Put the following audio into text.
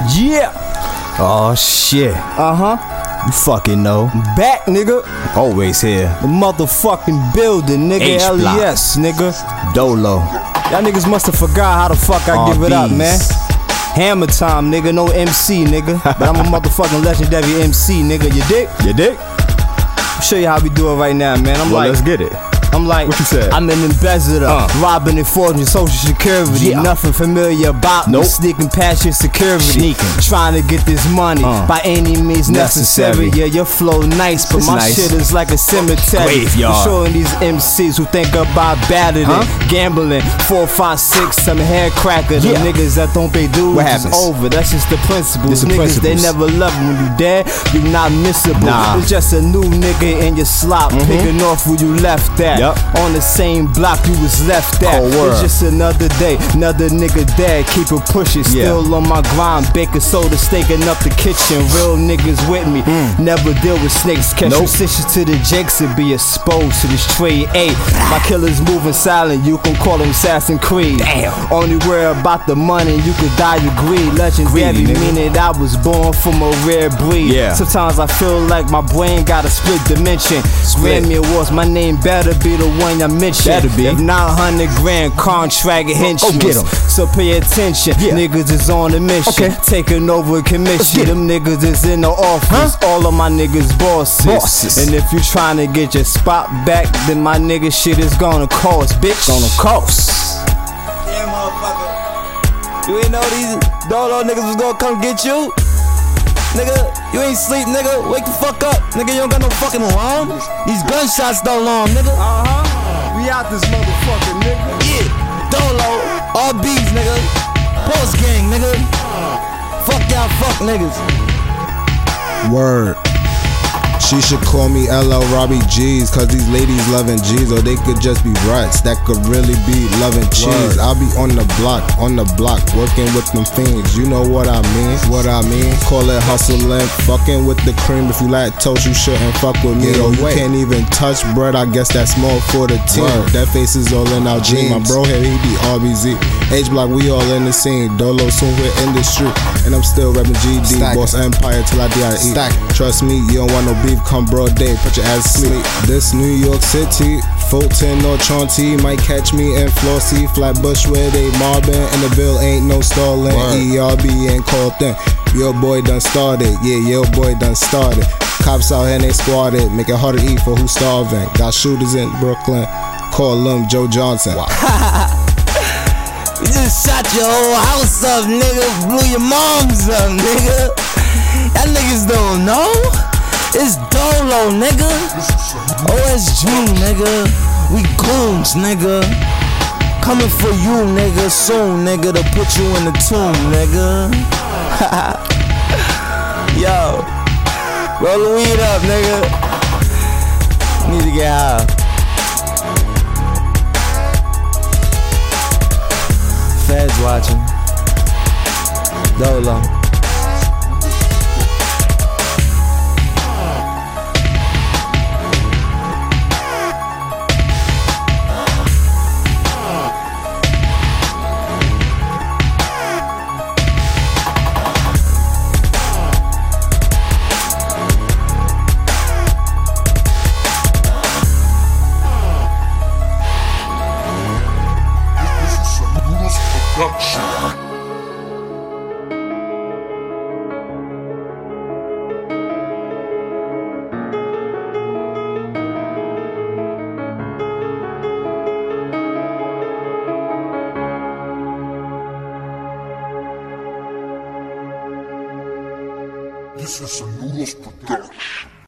Yeah. Oh shit. You fucking know. Back, nigga. Always here. The motherfucking building, nigga. H-Block. LES, nigga. Dolo. Y'all niggas must have forgot how the fuck I give it up, man. Hammer time, nigga. No MC, nigga. But I'm a motherfucking legendary MC, nigga. You dig? You dig? I'll show you how we do it right now, man. Let's get it. I'm like, what you said? I'm an embezzler, robbing and forging social security. Nothing familiar about me, sneaking past your security. Trying to get this money by any means necessary. Yeah, your flow nice, but my shit is like a cemetery. I'm showing these MCs who think about batting, gambling, 4, 5, 6, some hair cracker. The niggas that don't pay dues is over. That's just the principles. Niggas, they never love you. When you dead, you not missable. It's just a new nigga in your slop, picking off where you left at. On the same block you was left at. It's just another day, another nigga dead. Keep it pushing, still on my grind. Baking soda, staking up the kitchen. Real niggas with me, never deal with snakes. Catch resistance to the jakes and be exposed to this trade. My killers moving silent, you can call them Assassin Creed. Only worry about the money, you could die with greed. Legendary, meaning I was born from a rare breed. Sometimes I feel like my brain got a split dimension. Grammy Awards, my name better be the one I mentioned. If not 100 grand contract henchmen. So pay attention, niggas is on a mission, taking over a commission. Them niggas is in the office, all of my niggas bosses. And if you trying to get your spot back, then my nigga shit is gonna cost, bitch. Gonna cost. Yeah, motherfucker. You ain't know these Dolo niggas was gonna come get you? Nigga, you ain't sleep, nigga. Wake the fuck up. Nigga, you don't got no fucking alarm. These gunshots don't alarm, nigga. We out this motherfucker, nigga. Yeah, Dolo, all B's, nigga. Post gang, nigga. Fuck y'all, fuck niggas. Word. She should call me LL Robbie G's, cause these ladies loving G's, or they could just be rats that could really be loving cheese. I'll be on the block, working with them fiends. You know what I mean? Call it hustling, fucking with the cream. If you lactose, you shouldn't fuck with me. Yo, you can't even touch bread, I guess that's more for the team. That face is all in our jeans. My bro here, he be RBZ. H-Block, we all in the scene. Dolo soon we're in the street, and I'm still rapping GD. Boss Empire till I D.I.E. Trust me, you don't want no beef. Come broad day, put your ass to sleep. This New York City, Fulton or Chauncey, might catch me in Flossie, Flatbush where they mobbing, and the bill ain't no stalling. ERB ain't called then. Your boy done started, your boy done started. Cops out here and they squatted, make it hard to eat for who's starving. Got shooters in Brooklyn, call them Joe Johnson. We just shot your whole house up, nigga. Blew your moms up, nigga. Y'all niggas don't know. It's Dolo, nigga. OSG, nigga. We goons, nigga. Coming for you, nigga. Soon, nigga, to put you in the tomb, nigga. Yo, roll the weed up, nigga. Need to get high. Feds watching. Dolo. This is a Noodles production.